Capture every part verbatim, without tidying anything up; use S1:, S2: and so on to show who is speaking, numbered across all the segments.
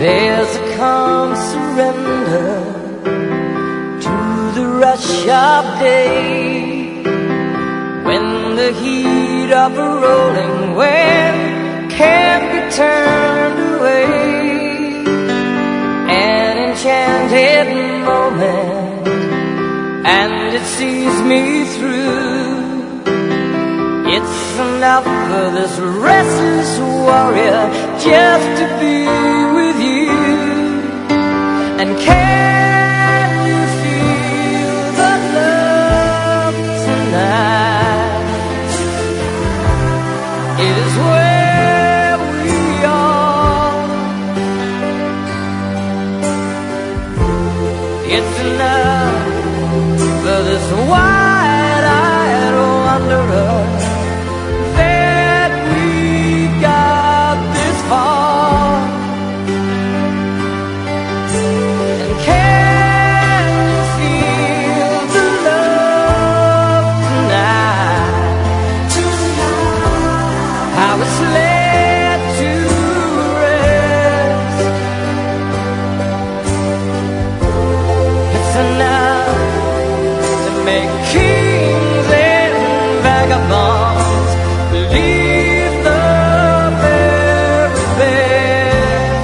S1: There's a calm surrender to the rush of day, when the heat of a rolling wave can't be turned away. An enchanted moment, and it sees me through. It's enough for this restless warrior just to be with you. And can you feel the love tonight? It is where we are. It's enough for this wide-eyed wanderer that we got this far. And can you feel the love tonight? How it's laid to rest. It's enough to make kings and vagabonds believe the very best.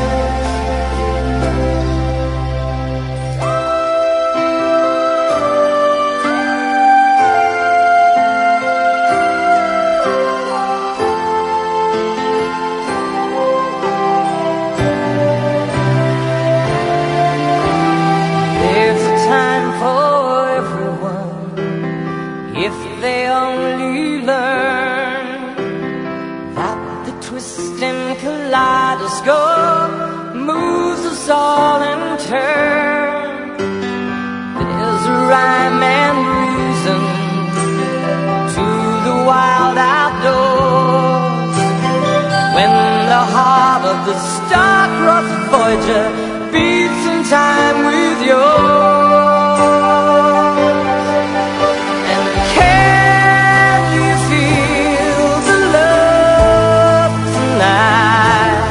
S1: There's a time for everyone, if they only learn that the twisting kaleidoscope moves us all in turn. There's a rhyme and reason to the wild outdoors, when the heart of the star-crossed Voyager beats in time with yours. And can you feel the love tonight?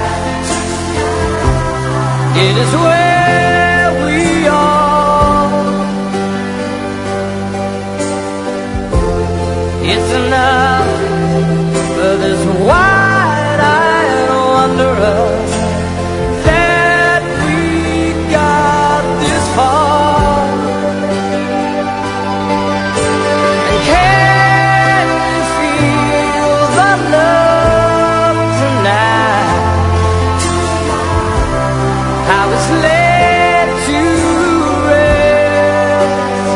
S1: It is where we are. It's enough for this wide-eyed wanderer that we got this far. And can you feel the love tonight? How it's laid to rest.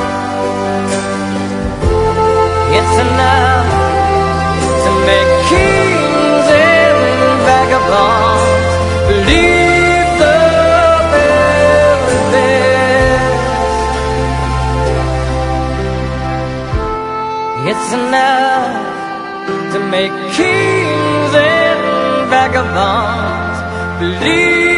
S1: It's enough to make kings and vagabonds believe the very best. It's enough to make kings and vagabonds believe